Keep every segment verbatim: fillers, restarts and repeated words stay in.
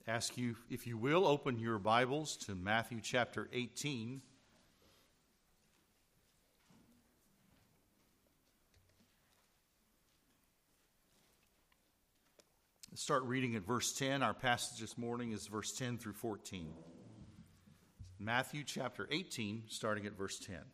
ask you, if you will, open your Bibles to Matthew chapter eighteen. Let's start reading at verse ten. Our passage this morning is verse ten through fourteen. Matthew chapter eighteen, starting at verse ten.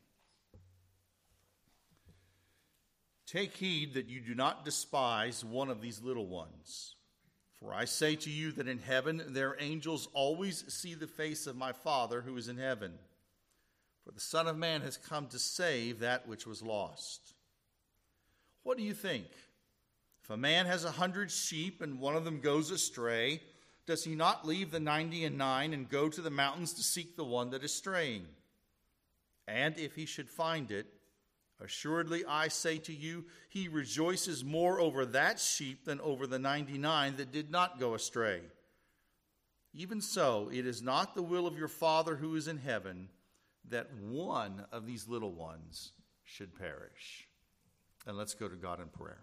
Take heed that you do not despise one of these little ones. For I say to you that in heaven their angels always see the face of my Father who is in heaven. For the Son of Man has come to save that which was lost. What do you think? If a man has a hundred sheep and one of them goes astray, does he not leave the ninety and nine and go to the mountains to seek the one that is straying? And if he should find it, assuredly I say to you, he rejoices more over that sheep than over the ninety-nine that did not go astray. Even so, it is not the will of your Father who is in heaven that one of these little ones should perish. And let's go to God in prayer.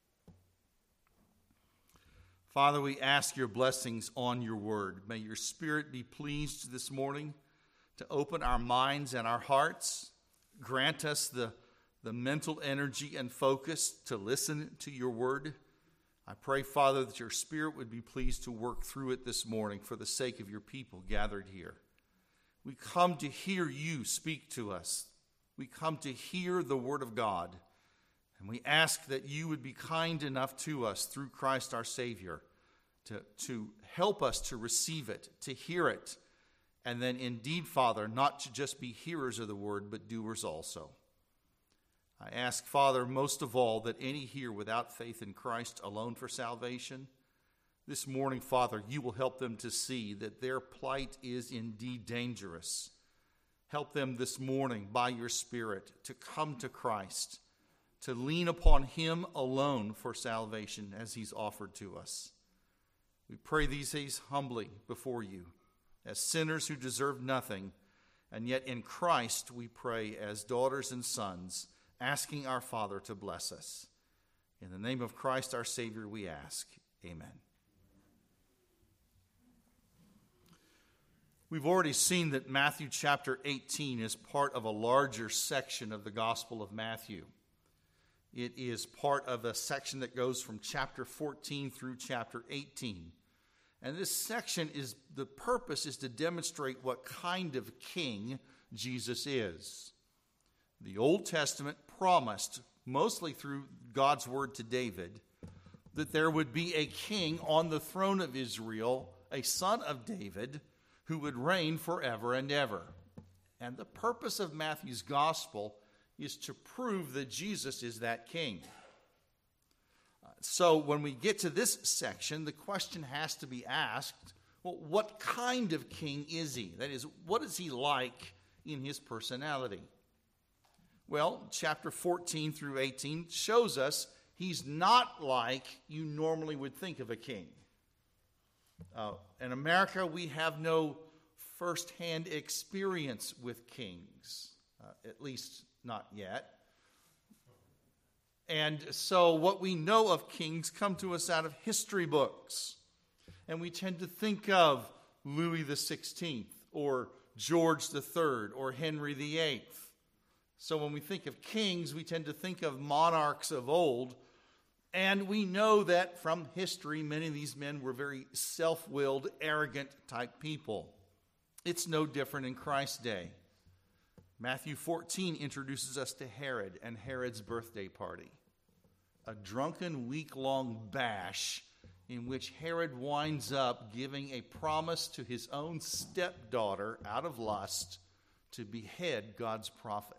Father, we ask your blessings on your word. May your Spirit be pleased this morning to open our minds and our hearts. Grant us the the mental energy and focus to listen to your word. I pray, Father, that your Spirit would be pleased to work through it this morning for the sake of your people gathered here. We come to hear you speak to us. We come to hear the word of God. And we ask that you would be kind enough to us through Christ our Savior to, to help us to receive it, to hear it, and then indeed, Father, not to just be hearers of the word, but doers also. I ask, Father, most of all, that any here without faith in Christ alone for salvation, this morning, Father, you will help them to see that their plight is indeed dangerous. Help them this morning by your Spirit to come to Christ, to lean upon him alone for salvation as he's offered to us. We pray these things humbly before you, as sinners who deserve nothing, and yet in Christ we pray as daughters and sons, asking our Father to bless us. In the name of Christ our Savior we ask. Amen. We've already seen that Matthew chapter eighteen is part of a larger section of the Gospel of Matthew. It is part of a section that goes from chapter fourteen through chapter eighteen. And this section is, the purpose is to demonstrate what kind of king Jesus is. The Old Testament promised, mostly through God's word to David, that there would be a king on the throne of Israel, a son of David, who would reign forever and ever. And the purpose of Matthew's gospel is to prove that Jesus is that king. So when we get to this section, the question has to be asked, well, what kind of king is he? That is, what is he like in his personality? Well, chapter fourteen through eighteen shows us he's not like you normally would think of a king. Uh, in America, we have no first-hand experience with kings, uh, at least not yet. And so what we know of kings come to us out of history books. And we tend to think of Louis the sixteenth or George the third or Henry the eighth. So when we think of kings, we tend to think of monarchs of old. And we know that from history, many of these men were very self-willed, arrogant type people. It's no different in Christ's day. Matthew fourteen introduces us to Herod and Herod's birthday party. A drunken, week-long bash in which Herod winds up giving a promise to his own stepdaughter out of lust to behead God's prophet.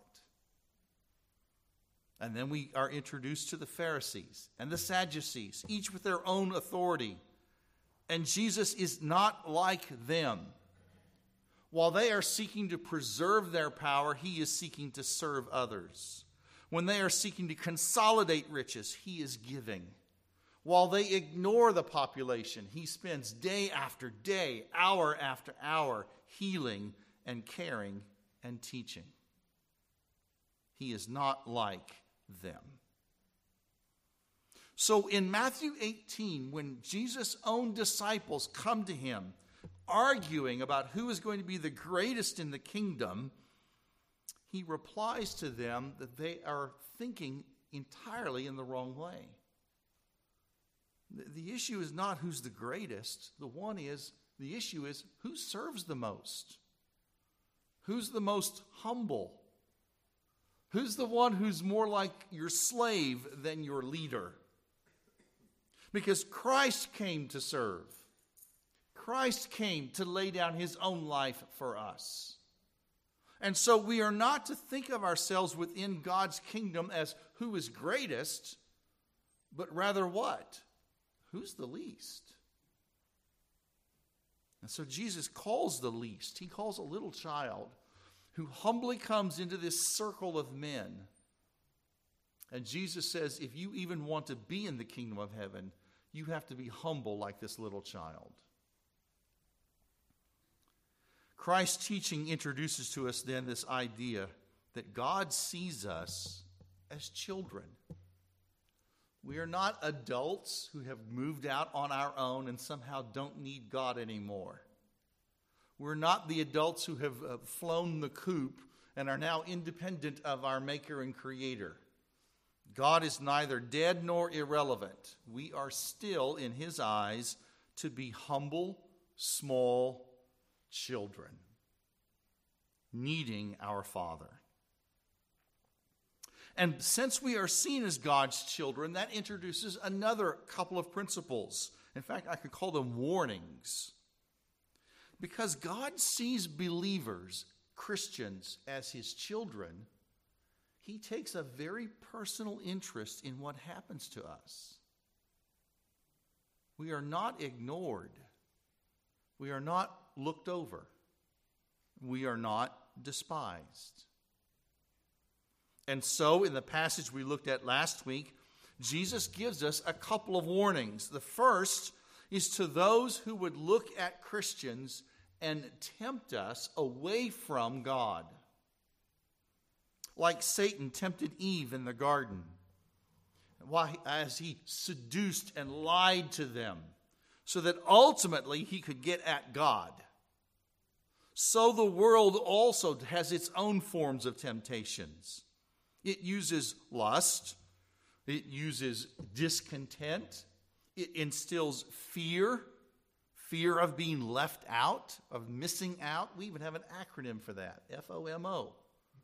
And then we are introduced to the Pharisees and the Sadducees, each with their own authority. And Jesus is not like them. While they are seeking to preserve their power, he is seeking to serve others. When they are seeking to consolidate riches, he is giving. While they ignore the population, he spends day after day, hour after hour, healing and caring and teaching. He is not like them. So in Matthew eighteen, when Jesus' own disciples come to him arguing about who is going to be the greatest in the kingdom, he replies to them that they are thinking entirely in the wrong way. The issue is not who's the greatest. The one is, the issue is who serves the most? Who's the most humble? Who's the one who's more like your slave than your leader? Because Christ came to serve. Christ came to lay down his own life for us. And so we are not to think of ourselves within God's kingdom as who is greatest, but rather what? Who's the least? And so Jesus calls the least. He calls a little child who humbly comes into this circle of men. And Jesus says, if you even want to be in the kingdom of heaven, you have to be humble like this little child. Christ's teaching introduces to us then this idea that God sees us as children. We are not adults who have moved out on our own and somehow don't need God anymore. We're not the adults who have uh, flown the coop and are now independent of our Maker and Creator. God is neither dead nor irrelevant. We are still, in his eyes, to be humble, small children, needing our Father. And since we are seen as God's children, that introduces another couple of principles. In fact, I could call them warnings. Because God sees believers, Christians, as his children, he takes a very personal interest in what happens to us. We are not ignored. We are not looked over. We are not despised. And so, in the passage we looked at last week, Jesus gives us a couple of warnings. The first is to those who would look at Christians and tempt us away from God. Like Satan tempted Eve in the garden, as he seduced and lied to them, so that ultimately he could get at God. So the world also has its own forms of temptations. It uses lust. It uses discontent. It instills fear, fear of being left out, of missing out. We even have an acronym for that, F O M O.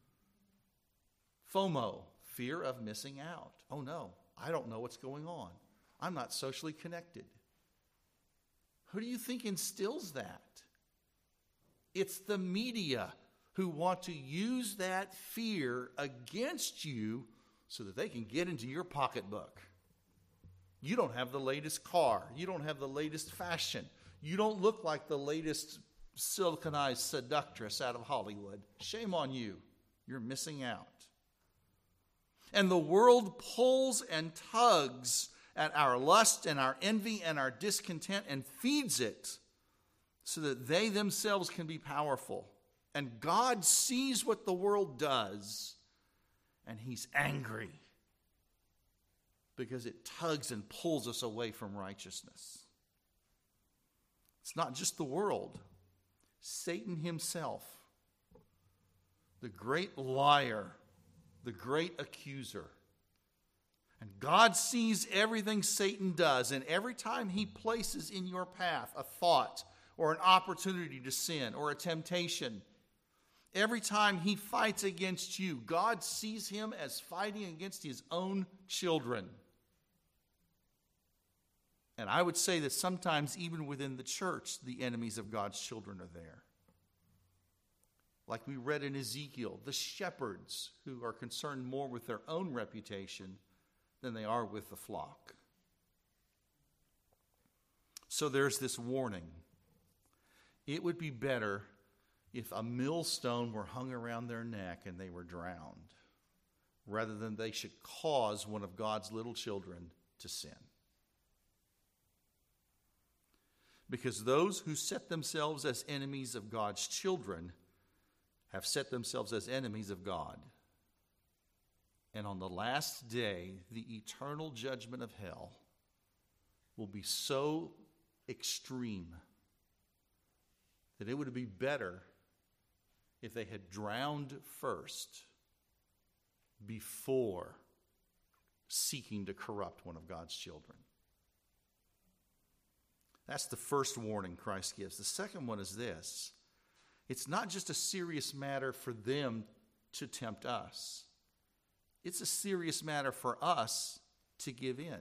FOMO, fear of missing out. Oh no, I don't know what's going on. I'm not socially connected. Who do you think instills that? It's the media who want to use that fear against you so that they can get into your pocketbook. You don't have the latest car. You don't have the latest fashion. You don't look like the latest siliconized seductress out of Hollywood. Shame on you. You're missing out. And the world pulls and tugs at our lust and our envy and our discontent and feeds it so that they themselves can be powerful. And God sees what the world does, and he's angry because it tugs and pulls us away from righteousness. It's not just the world. Satan himself, the great liar, the great accuser. And God sees everything Satan does, and every time he places in your path a thought or an opportunity to sin or a temptation, every time he fights against you, God sees him as fighting against his own children. And I would say that sometimes even within the church, the enemies of God's children are there. Like we read in Ezekiel, the shepherds who are concerned more with their own reputation than they are with the flock. So there's this warning. It would be better if a millstone were hung around their neck and they were drowned, rather than they should cause one of God's little children to sin. Because those who set themselves as enemies of God's children have set themselves as enemies of God. And on the last day, the eternal judgment of hell will be so extreme that it would be better if they had drowned first before seeking to corrupt one of God's children. That's the first warning Christ gives. The second one is this. It's not just a serious matter for them to tempt us. It's a serious matter for us to give in.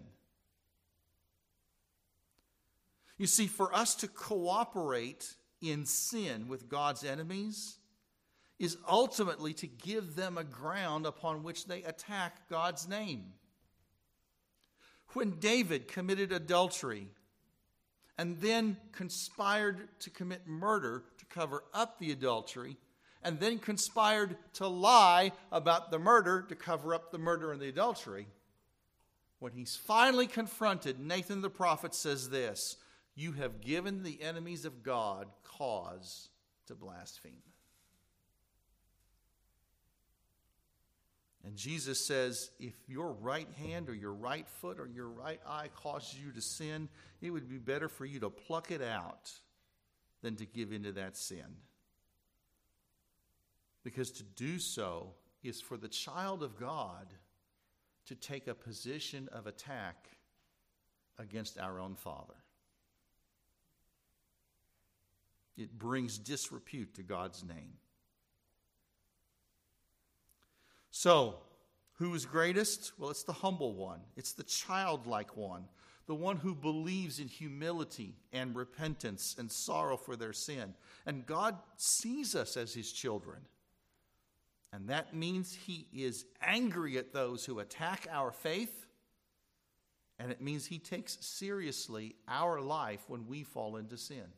You see, for us to cooperate in sin with God's enemies is ultimately to give them a ground upon which they attack God's name. When David committed adultery and then conspired to commit murder to cover up the adultery, and then conspired to lie about the murder to cover up the murder and the adultery, when he's finally confronted, Nathan the prophet says this, "You have given the enemies of God cause to blaspheme." And Jesus says, if your right hand or your right foot or your right eye causes you to sin, it would be better for you to pluck it out than to give into that sin. Because to do so is for the child of God to take a position of attack against our own Father. It brings disrepute to God's name. So, who is greatest? Well, it's the humble one. It's the childlike one. The one who believes in humility and repentance and sorrow for their sin. And God sees us as his children. And that means he is angry at those who attack our faith. And it means he takes seriously our life when we fall into sin.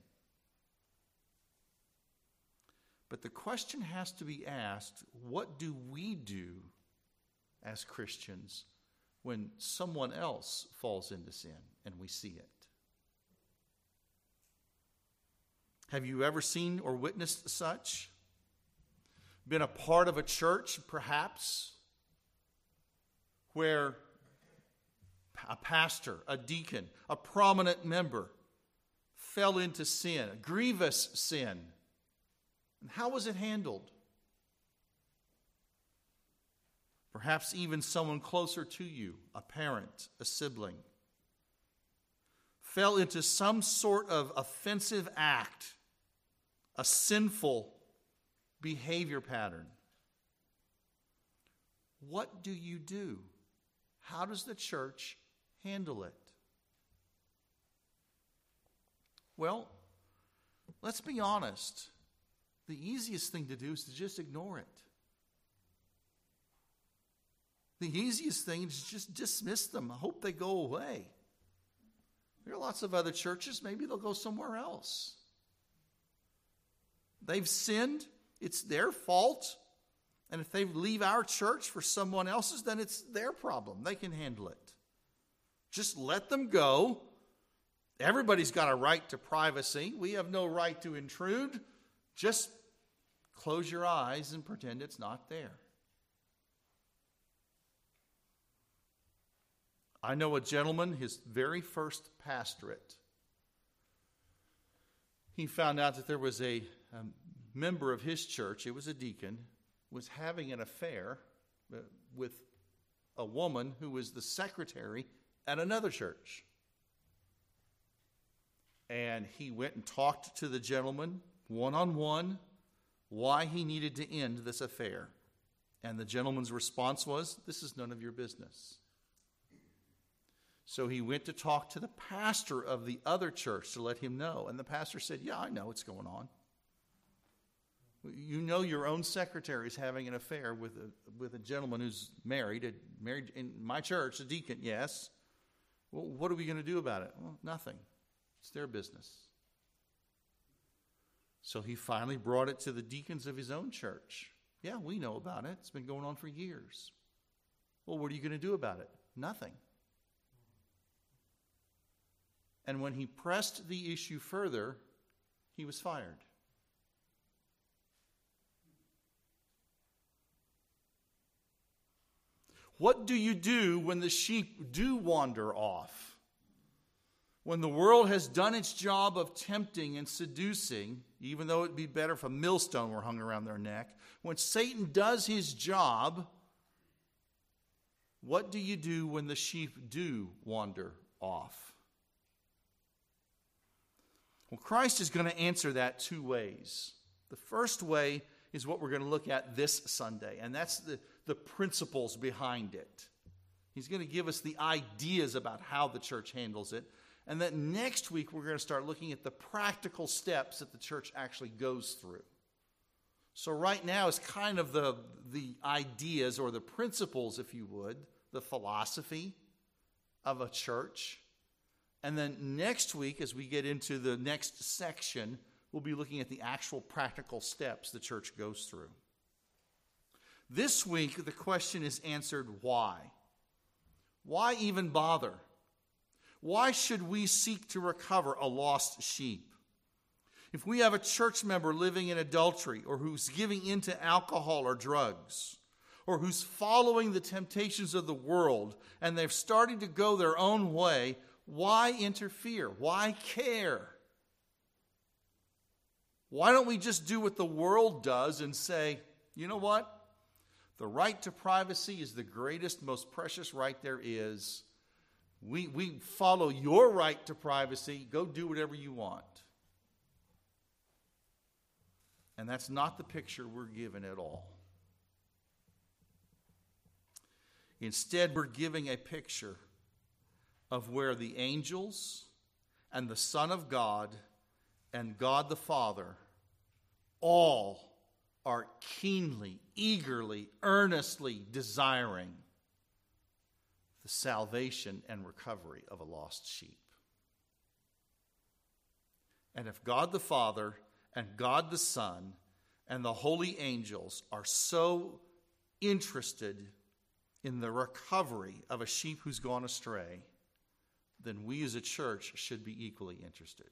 But the question has to be asked, what do we do as Christians when someone else falls into sin and we see it? Have you ever seen or witnessed such? Been a part of a church, perhaps, where a pastor, a deacon, a prominent member fell into sin, a grievous sin. And how was it handled? Perhaps even someone closer to you, a parent, a sibling, fell into some sort of offensive act, a sinful behavior pattern. What do you do? How does the church handle it? Well, let's be honest. The easiest thing to do is to just ignore it. The easiest thing is just dismiss them. I hope they go away. There are lots of other churches. Maybe they'll go somewhere else. They've sinned. It's their fault. And if they leave our church for someone else's, then it's their problem. They can handle it. Just let them go. Everybody's got a right to privacy. We have no right to intrude. Just close your eyes and pretend it's not there. I know a gentleman, his very first pastorate, he found out that there was a, a member of his church, it was a deacon, was having an affair with a woman who was the secretary at another church. And he went and talked to the gentleman one-on-one why he needed to end this affair. And the gentleman's response was, "This is none of your business." So he went to talk to the pastor of the other church to let him know. And the pastor said, "Yeah, I know what's going on. You know your own secretary is having an affair with a, with a gentleman who's married, a, married in my church, a deacon, yes. Well, what are we going to do about it?" "Well, nothing. It's their business." So he finally brought it to the deacons of his own church. "Yeah, we know about it. It's been going on for years." "Well, what are you going to do about it?" "Nothing." And when he pressed the issue further, he was fired. What do you do when the sheep do wander off? When the world has done its job of tempting and seducing, even though it'd be better if a millstone were hung around their neck, when Satan does his job, what do you do when the sheep do wander off? Well, Christ is going to answer that two ways. The first way is what we're going to look at this Sunday, and that's the, the principles behind it. He's going to give us the ideas about how the church handles it. And then next week, we're going to start looking at the practical steps that the church actually goes through. So right now is kind of the, the ideas or the principles, if you would, the philosophy of a church. And then next week, as we get into the next section, we'll be looking at the actual practical steps the church goes through. This week, the question is answered, why? Why even bother? Why should we seek to recover a lost sheep? If we have a church member living in adultery, or who's giving into alcohol or drugs, or who's following the temptations of the world, and they've started to go their own way, why interfere? Why care? Why don't we just do what the world does and say, you know what? The right to privacy is the greatest, most precious right there is. We, we follow your right to privacy. Go do whatever you want. And that's not the picture we're given at all. Instead, we're giving a picture of where the angels and the Son of God and God the Father all are keenly, eagerly, earnestly desiring the salvation and recovery of a lost sheep. And if God the Father and God the Son and the holy angels are so interested in the recovery of a sheep who's gone astray, then we as a church should be equally interested.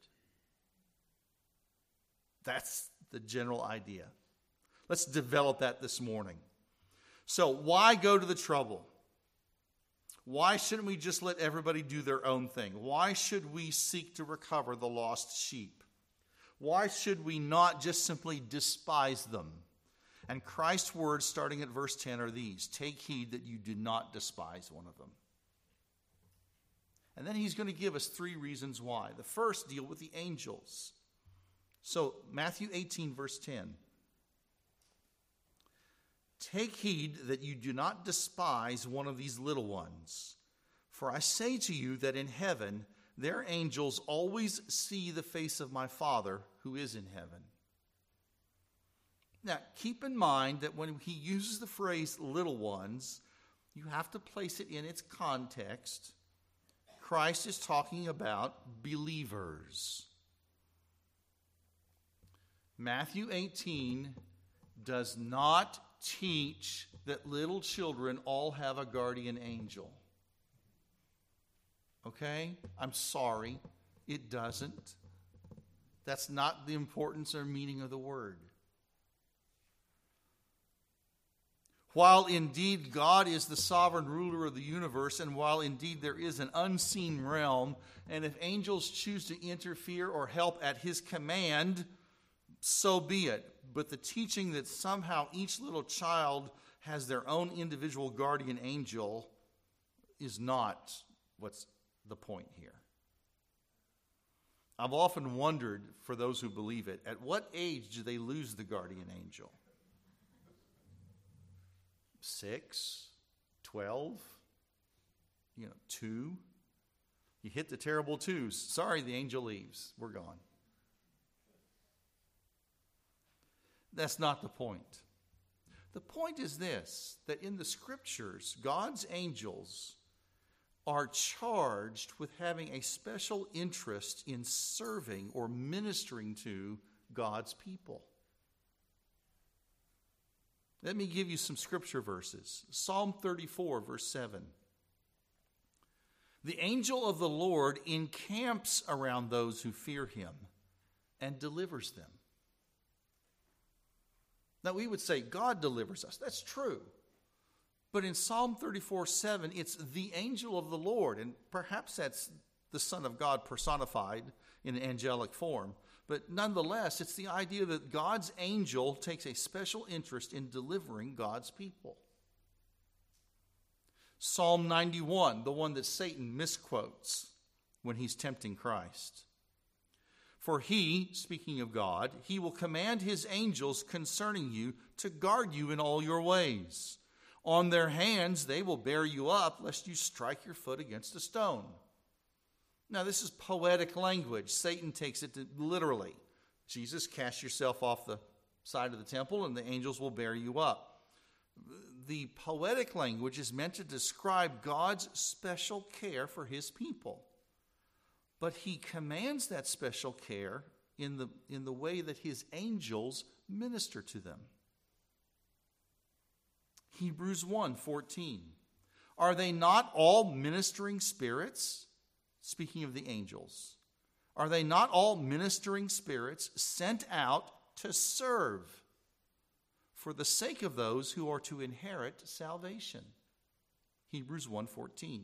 That's the general idea. Let's develop that this morning. So why go to the trouble? Why shouldn't we just let everybody do their own thing? Why should we seek to recover the lost sheep? Why should we not just simply despise them? And Christ's words starting at verse ten are these: take heed that you do not despise one of them. And then he's going to give us three reasons why. The first deal with the angels. So Matthew eighteen, verse ten. Take heed that you do not despise one of these little ones. For I say to you that in heaven their angels always see the face of my Father who is in heaven. Now, keep in mind that when he uses the phrase little ones, you have to place it in its context. Christ is talking about believers. Matthew eighteen does not teach that little children all have a guardian angel. Okay? I'm sorry. It doesn't. That's not the importance or meaning of the word. While indeed God is the sovereign ruler of the universe, and while indeed there is an unseen realm, and if angels choose to interfere or help at his command, so be it. But the teaching that somehow each little child has their own individual guardian angel is not what's the point here. I've often wondered, for those who believe it, at what age do they lose the guardian angel? Six? Twelve? You know, two? You hit the terrible twos. Sorry, the angel leaves. We're gone. That's not the point. The point is this, that in the scriptures, God's angels are charged with having a special interest in serving or ministering to God's people. Let me give you some scripture verses. Psalm thirty-four, verse seven. The angel of the Lord encamps around those who fear him and delivers them. Now, we would say God delivers us. That's true. But in Psalm thirty-four, seven, it's the angel of the Lord. And perhaps that's the Son of God personified in an angelic form. But nonetheless, it's the idea that God's angel takes a special interest in delivering God's people. Psalm ninety-one, the one that Satan misquotes when he's tempting Christ. For he, speaking of God, he will command his angels concerning you to guard you in all your ways. On their hands they will bear you up, lest you strike your foot against a stone. Now, this is poetic language. Satan takes it literally. Jesus, cast yourself off the side of the temple, and the angels will bear you up. The poetic language is meant to describe God's special care for his people. But he commands that special care in the, in the way that his angels minister to them. Hebrews one fourteen. Are they not all ministering spirits? Speaking of the angels, are they not all ministering spirits sent out to serve for the sake of those who are to inherit salvation? Hebrews one fourteen.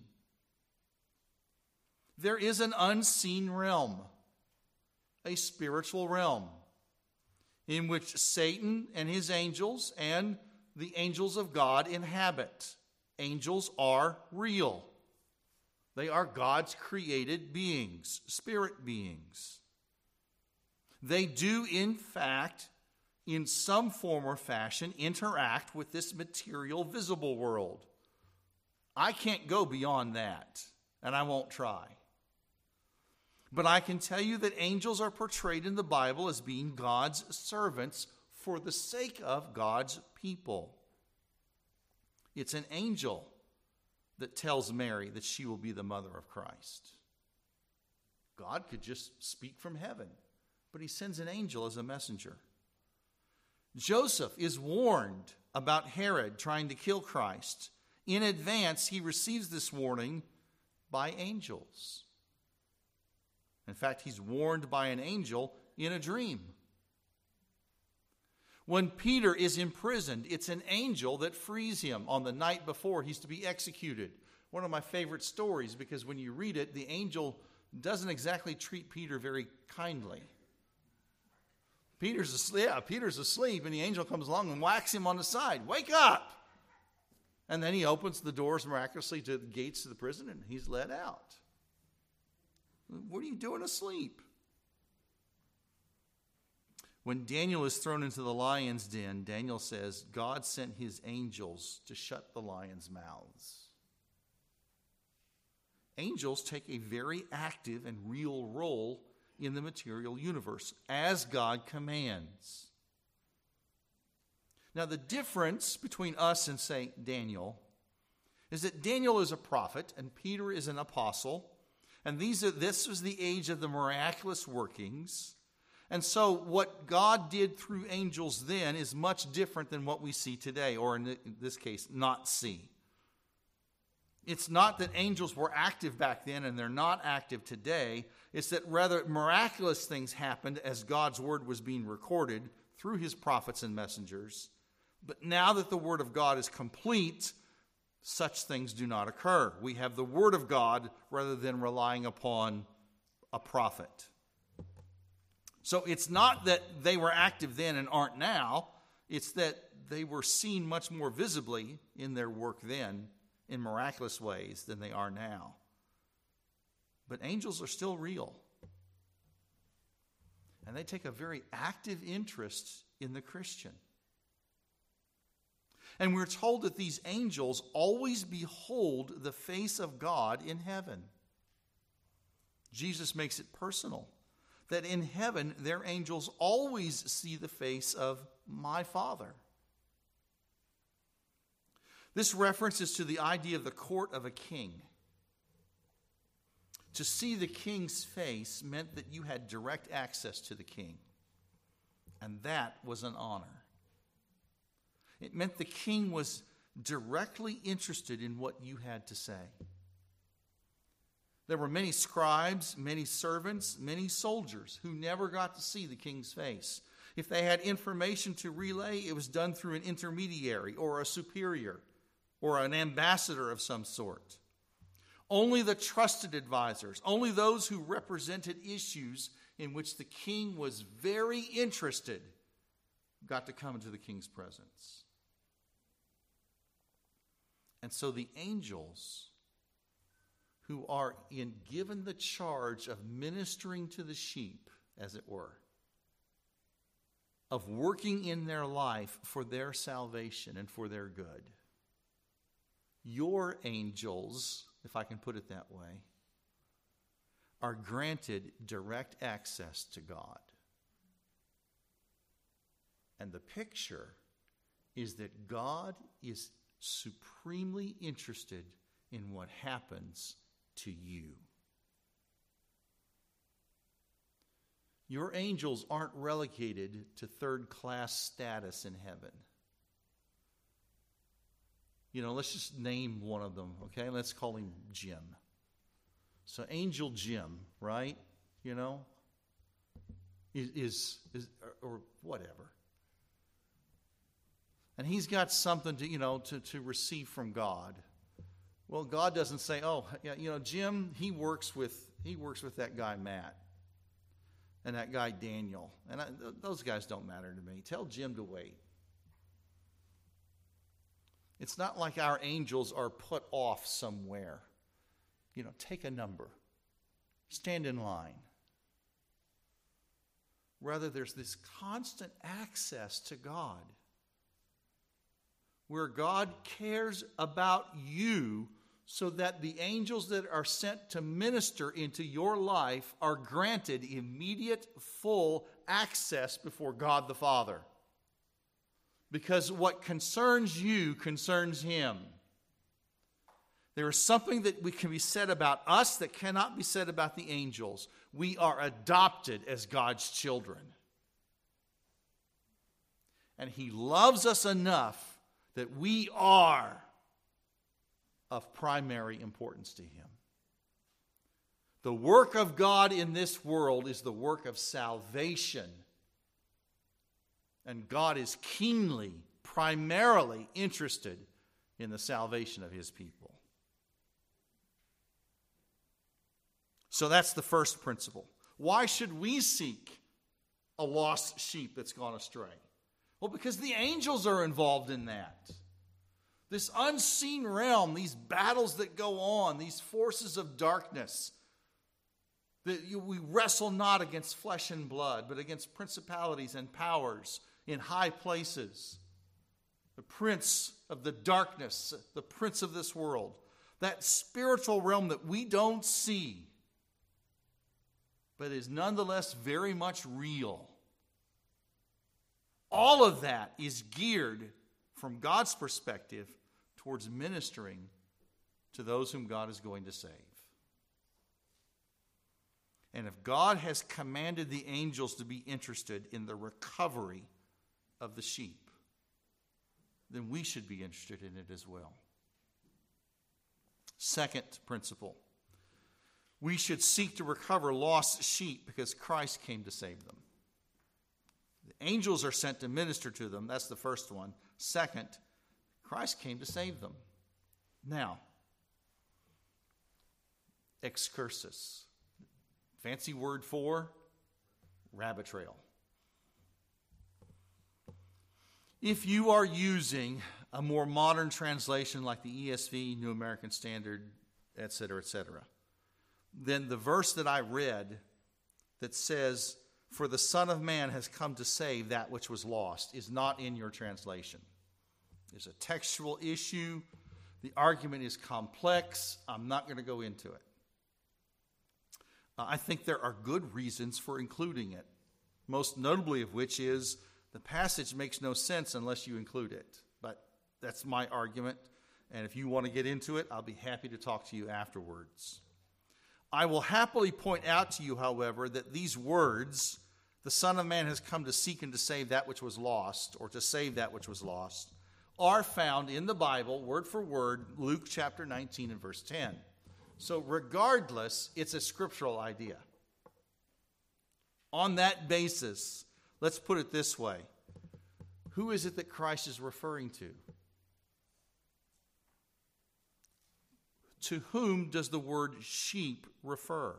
There is an unseen realm, a spiritual realm, in which Satan and his angels and the angels of God inhabit. Angels are real. They are God's created beings, spirit beings. They do, in fact, in some form or fashion, interact with this material, visible world. I can't go beyond that, and I won't try. But I can tell you that angels are portrayed in the Bible as being God's servants for the sake of God's people. It's an angel that tells Mary that she will be the mother of Christ. God could just speak from heaven, but he sends an angel as a messenger. Joseph is warned about Herod trying to kill Christ. In advance, he receives this warning by angels. In fact, he's warned by an angel in a dream. When Peter is imprisoned, it's an angel that frees him on the night before he's to be executed. One of my favorite stories, because when you read it, the angel doesn't exactly treat Peter very kindly. Peter's asleep, yeah, Peter's asleep, and the angel comes along and whacks him on the side. Wake up! And then he opens the doors miraculously to the gates of the prison, and he's let out. What are you doing asleep? When Daniel is thrown into the lion's den, Daniel says, God sent his angels to shut the lions' mouths. Angels take a very active and real role in the material universe, as God commands. Now, the difference between us and, say, Daniel is that Daniel is a prophet and Peter is an apostle, and these are, this was the age of the miraculous workings. And so what God did through angels then is much different than what we see today, or in this case, not see. It's not that angels were active back then and they're not active today. It's that rather miraculous things happened as God's word was being recorded through his prophets and messengers. But now that the word of God is complete, such things do not occur. We have the word of God rather than relying upon a prophet. So it's not that they were active then and aren't now. It's that they were seen much more visibly in their work then in miraculous ways than they are now. But angels are still real. And they take a very active interest in the Christian. And we're told that these angels always behold the face of God in heaven. Jesus makes it personal. That in heaven, their angels always see the face of my Father. This references to the idea of the court of a king. To see the king's face meant that you had direct access to the king. And that was an honor. It meant the king was directly interested in what you had to say. There were many scribes, many servants, many soldiers who never got to see the king's face. If they had information to relay, it was done through an intermediary or a superior or an ambassador of some sort. Only the trusted advisors, only those who represented issues in which the king was very interested, got to come into the king's presence. And so the angels who are in, given the charge of ministering to the sheep, as it were, of working in their life for their salvation and for their good. Your angels, if I can put it that way, are granted direct access to God. And the picture is that God is supremely interested in what happens to you. Your angels aren't relegated to third-class status in heaven. You know, let's just name one of them, okay? Let's call him Jim. So Angel Jim, right? You know, is, is, is or, or whatever. And he's got something to, you know, to, to receive from God. Well, God doesn't say, oh, yeah, you know, Jim, he works with he works with that guy Matt and that guy Daniel. And I, th- those guys don't matter to me. Tell Jim to wait. It's not like our angels are put off somewhere. You know, take a number. Stand in line. Rather, there's this constant access to God, where God cares about you so that the angels that are sent to minister into your life are granted immediate, full access before God the Father. Because what concerns you concerns Him. There is something that we can be said about us that cannot be said about the angels. We are adopted as God's children. And He loves us enough that we are of primary importance to Him. The work of God in this world is the work of salvation. And God is keenly, primarily interested in the salvation of His people. So that's the first principle. Why should we seek a lost sheep that's gone astray? Well, because the angels are involved in that. This unseen realm, these battles that go on, these forces of darkness, that we wrestle not against flesh and blood, but against principalities and powers in high places. The prince of the darkness, the prince of this world, that spiritual realm that we don't see, but is nonetheless very much real. All of that is geared, from God's perspective, towards ministering to those whom God is going to save. And if God has commanded the angels to be interested in the recovery of the sheep, then we should be interested in it as well. Second principle. We should seek to recover lost sheep because Christ came to save them. The angels are sent to minister to them. That's the first one. Second, Christ came to save them. Now, excursus. Fancy word for rabbit trail. If you are using a more modern translation like the E S V, New American Standard, et cetera, et cetera, then the verse that I read that says, "For the Son of Man has come to save that which was lost," is not in your translation. There's a textual issue. The argument is complex. I'm not going to go into it. Uh, I think there are good reasons for including it, most notably of which is the passage makes no sense unless you include it. But that's my argument, and if you want to get into it, I'll be happy to talk to you afterwards. I will happily point out to you, however, that these words, "The Son of Man has come to seek and to save that which was lost," or to save that which was lost, are found in the Bible, word for word, Luke chapter nineteen and verse ten. So regardless, it's a scriptural idea. On that basis, let's put it this way. Who is it that Christ is referring to? to whom does the word sheep refer?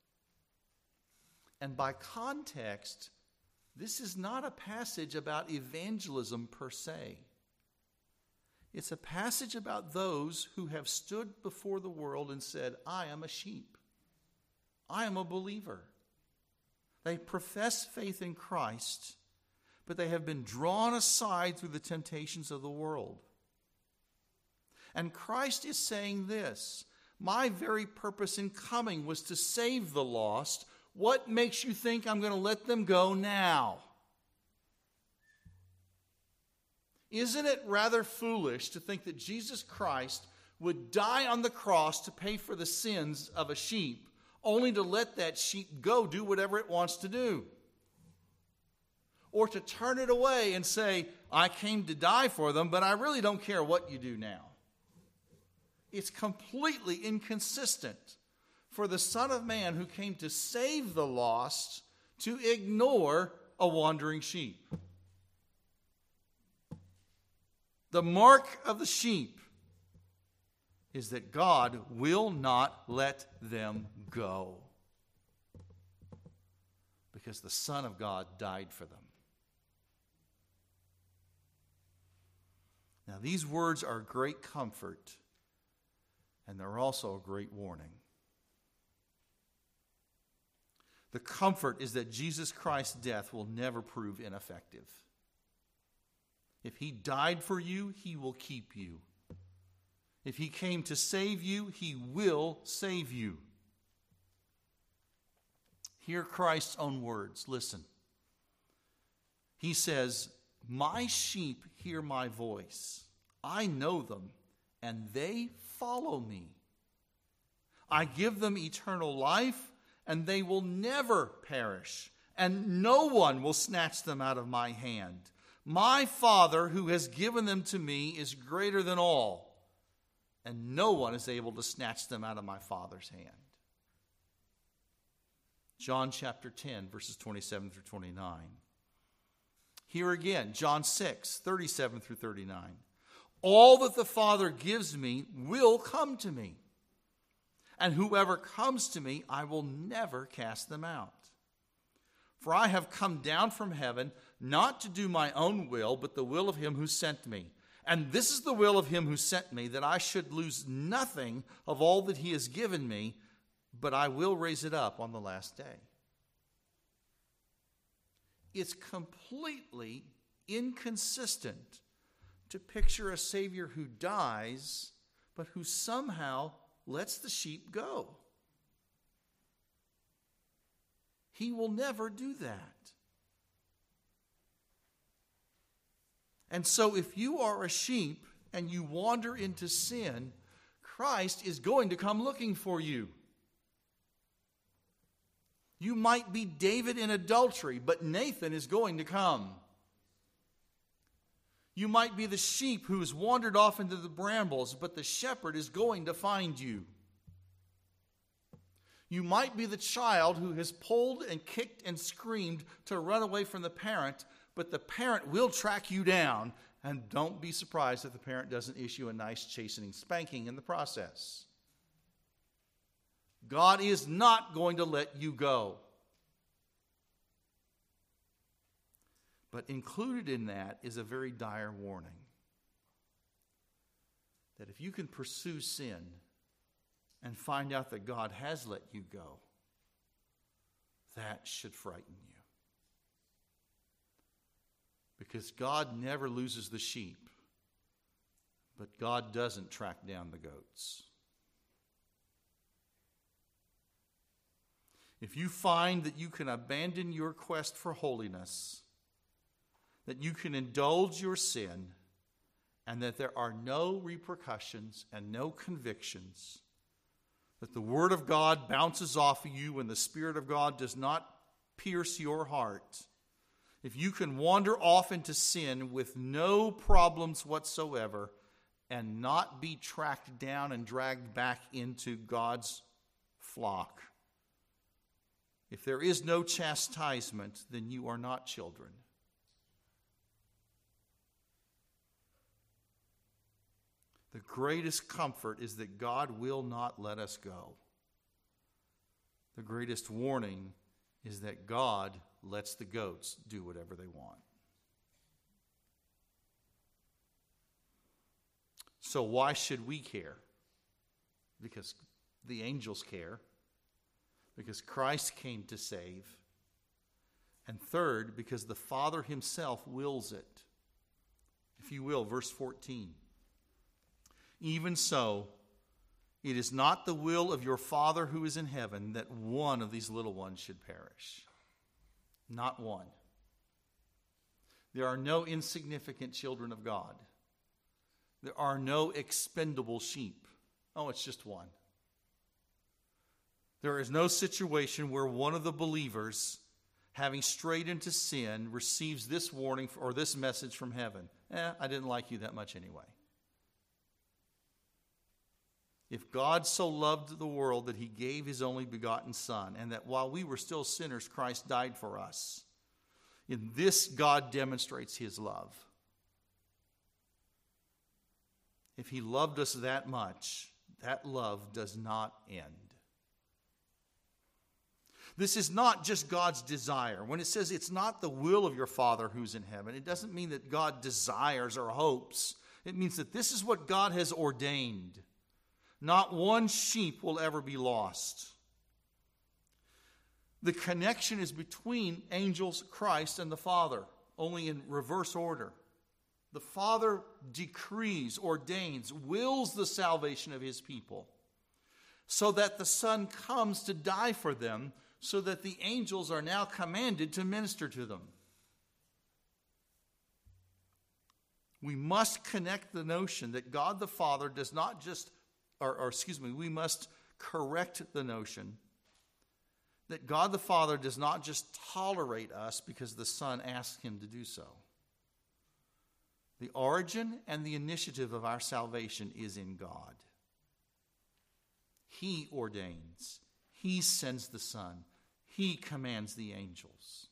And by context, this is not a passage about evangelism per se. It's a passage about those who have stood before the world and said, I am a sheep. I am a believer. They profess faith in Christ, but they have been drawn aside through the temptations of the world. And Christ is saying this, my very purpose in coming was to save the lost. What makes you think I'm going to let them go now? Isn't it rather foolish to think that Jesus Christ would die on the cross to pay for the sins of a sheep, only to let that sheep go do whatever it wants to do? Or to turn it away and say, I came to die for them, but I really don't care what you do now. It's completely inconsistent for the Son of Man who came to save the lost to ignore a wandering sheep. The mark of the sheep is that God will not let them go because the Son of God died for them. Now, these words are great comfort, and they're also a great warning. The comfort is that Jesus Christ's death will never prove ineffective. If he died for you, he will keep you. If he came to save you, he will save you. Hear Christ's own words. Listen. He says, my sheep hear my voice. I know them, and they follow me. I give them eternal life, and they will never perish, and no one will snatch them out of my hand. My Father, who has given them to me, is greater than all, and no one is able to snatch them out of my Father's hand. John chapter ten, verses twenty-seven through twenty-nine. Here again, John six, thirty-seven through thirty-nine. All that the Father gives me will come to me, and whoever comes to me, I will never cast them out. For I have come down from heaven, not to do my own will, but the will of him who sent me. And this is the will of him who sent me, that I should lose nothing of all that he has given me, but I will raise it up on the last day. It's completely inconsistent to picture a Savior who dies, but who somehow lets the sheep go. He will never do that. And so if you are a sheep and you wander into sin, Christ is going to come looking for you. You might be David in adultery, but Nathan is going to come. You might be the sheep who has wandered off into the brambles, but the shepherd is going to find you. You might be the child who has pulled and kicked and screamed to run away from the parent, but the parent will track you down, and don't be surprised if the parent doesn't issue a nice chastening spanking in the process. God is not going to let you go. But included in that is a very dire warning. That if you can pursue sin and find out that God has let you go, that should frighten you. Because God never loses the sheep, but God doesn't track down the goats. If you find that you can abandon your quest for holiness, that you can indulge your sin, and that there are no repercussions and no convictions, that the Word of God bounces off of you and the Spirit of God does not pierce your heart, if you can wander off into sin with no problems whatsoever and not be tracked down and dragged back into God's flock, if there is no chastisement, then you are not children. The greatest comfort is that God will not let us go. The greatest warning is that God lets the goats do whatever they want. So why should we care? Because the angels care. Because Christ came to save. And third, because the Father himself wills it. If you will, verse fourteen. Even so, it is not the will of your Father who is in heaven that one of these little ones should perish. Not one. There are no insignificant children of God. There are no expendable sheep. Oh, it's just one. There is no situation where one of the believers, having strayed into sin, receives this warning or this message from heaven. Eh, I didn't like you that much anyway. If God so loved the world that he gave his only begotten Son, and that while we were still sinners, Christ died for us, in this God demonstrates his love. If he loved us that much, that love does not end. This is not just God's desire. When it says it's not the will of your Father who's in heaven, it doesn't mean that God desires or hopes. It means that this is what God has ordained. Not one sheep will ever be lost. The connection is between angels, Christ, and the Father, only in reverse order. The Father decrees, ordains, wills the salvation of his people, so that the Son comes to die for them, so that the angels are now commanded to minister to them. We must connect the notion that God the Father does not just, or, or excuse me, we must correct the notion that God the Father does not just tolerate us because the Son asks him to do so. The origin and the initiative of our salvation is in God. He ordains. He sends the Son. He commands the angels.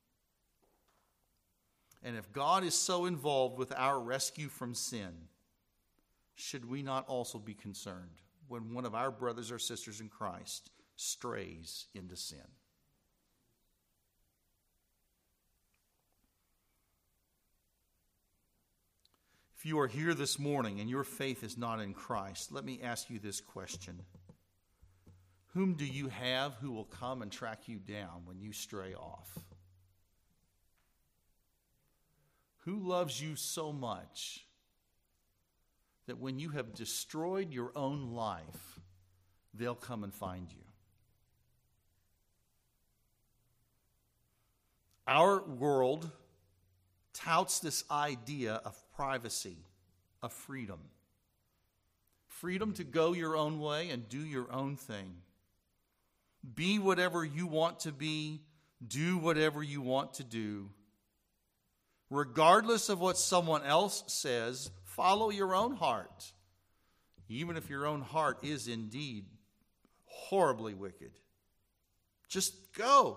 And if God is so involved with our rescue from sin, should we not also be concerned when one of our brothers or sisters in Christ strays into sin? If you are here this morning and your faith is not in Christ, let me ask you this question. Whom do you have who will come and track you down when you stray off? Who loves you so much that when you have destroyed your own life, they'll come and find you? Our world touts this idea of privacy, of freedom. Freedom to go your own way and do your own thing. Be whatever you want to be. Do whatever you want to do. Regardless of what someone else says, follow your own heart. Even if your own heart is indeed horribly wicked. Just go.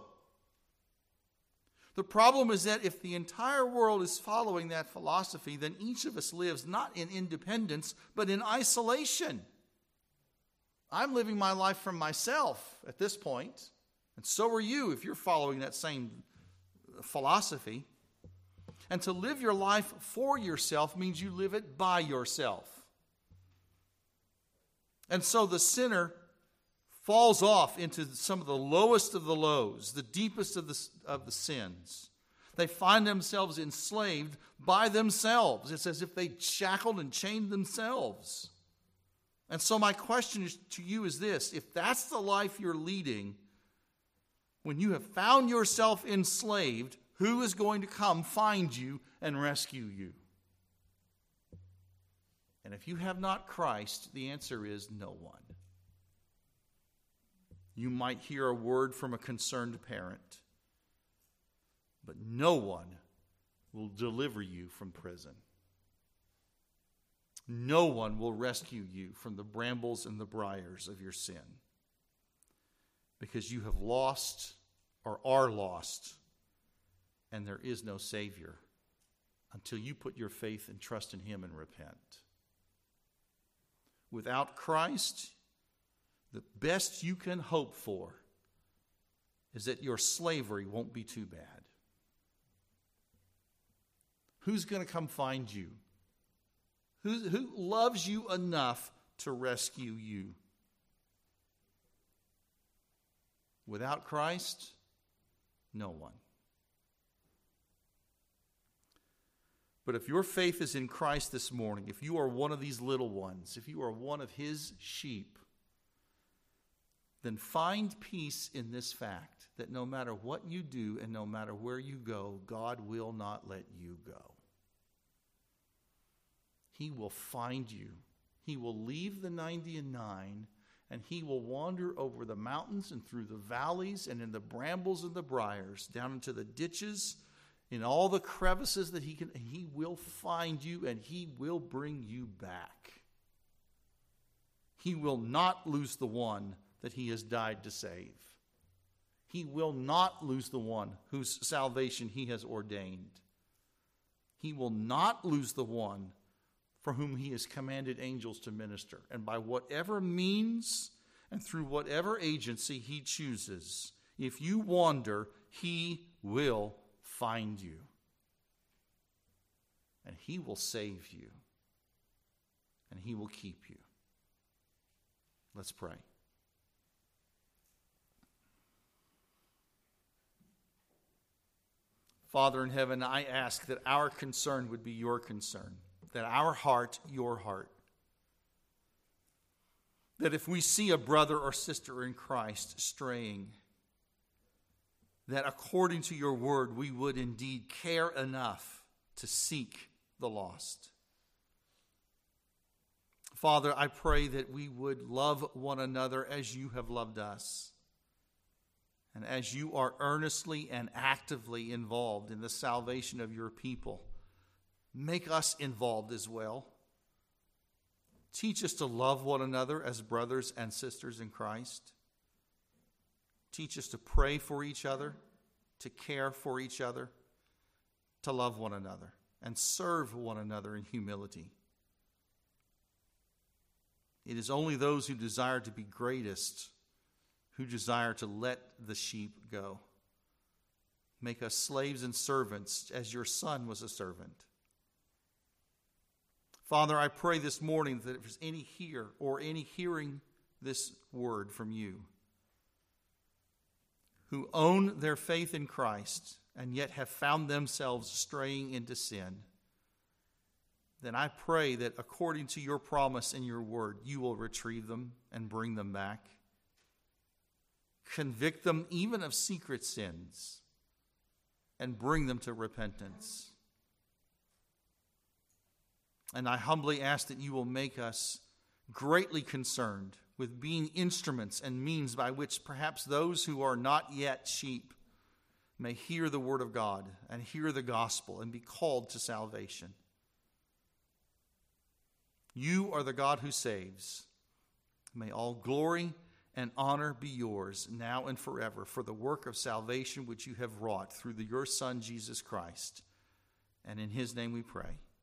The problem is that if the entire world is following that philosophy, then each of us lives not in independence, but in isolation. I'm living my life from myself at this point, and so are you if you're following that same philosophy. And to live your life for yourself means you live it by yourself. And so the sinner falls off into some of the lowest of the lows, the deepest of the, of the sins. They find themselves enslaved by themselves. It's as if they shackled and chained themselves. And so my question is, to you is this: if that's the life you're leading, when you have found yourself enslaved, who is going to come find you and rescue you? And if you have not Christ, the answer is no one. You might hear a word from a concerned parent, but no one will deliver you from prison. No one will rescue you from the brambles and the briars of your sin, because you have lost or are lost, and there is no Savior until you put your faith and trust in Him and repent. Without Christ, the best you can hope for is that your slavery won't be too bad. Who's going to come find you? Who, who loves you enough to rescue you? Without Christ, no one. But if your faith is in Christ this morning, if you are one of these little ones, if you are one of his sheep, then find peace in this fact that no matter what you do and no matter where you go, God will not let you go. He will find you. He will leave the ninety and nine, and he will wander over the mountains and through the valleys and in the brambles and the briars, down into the ditches, in all the crevices that he can. He will find you, and he will bring you back. He will not lose the one that he has died to save. He will not lose the one whose salvation he has ordained. He will not lose the one for whom he has commanded angels to minister. And by whatever means and through whatever agency he chooses, if you wander, he will find you. And he will save you. And he will keep you. Let's pray. Father in heaven, I ask that our concern would be your concern, that our heart, your heart. That if we see a brother or sister in Christ straying, that according to your word, we would indeed care enough to seek the lost. Father, I pray that we would love one another as you have loved us. And as you are earnestly and actively involved in the salvation of your people, make us involved as well. Teach us to love one another as brothers and sisters in Christ. Teach us to pray for each other, to care for each other, to love one another, and serve one another in humility. It is only those who desire to be greatest who desire to let the sheep go. Make us slaves and servants as your son was a servant. Father, I pray this morning that if there's any here or any hearing this word from you who own their faith in Christ and yet have found themselves straying into sin, then I pray that according to your promise in your word, you will retrieve them and bring them back. Convict them even of secret sins and bring them to repentance. And I humbly ask that you will make us greatly concerned with being instruments and means by which perhaps those who are not yet sheep may hear the word of God and hear the gospel and be called to salvation. You are the God who saves. May all glory and honor be yours now and forever for the work of salvation which you have wrought through the, your Son, Jesus Christ. And in his name we pray.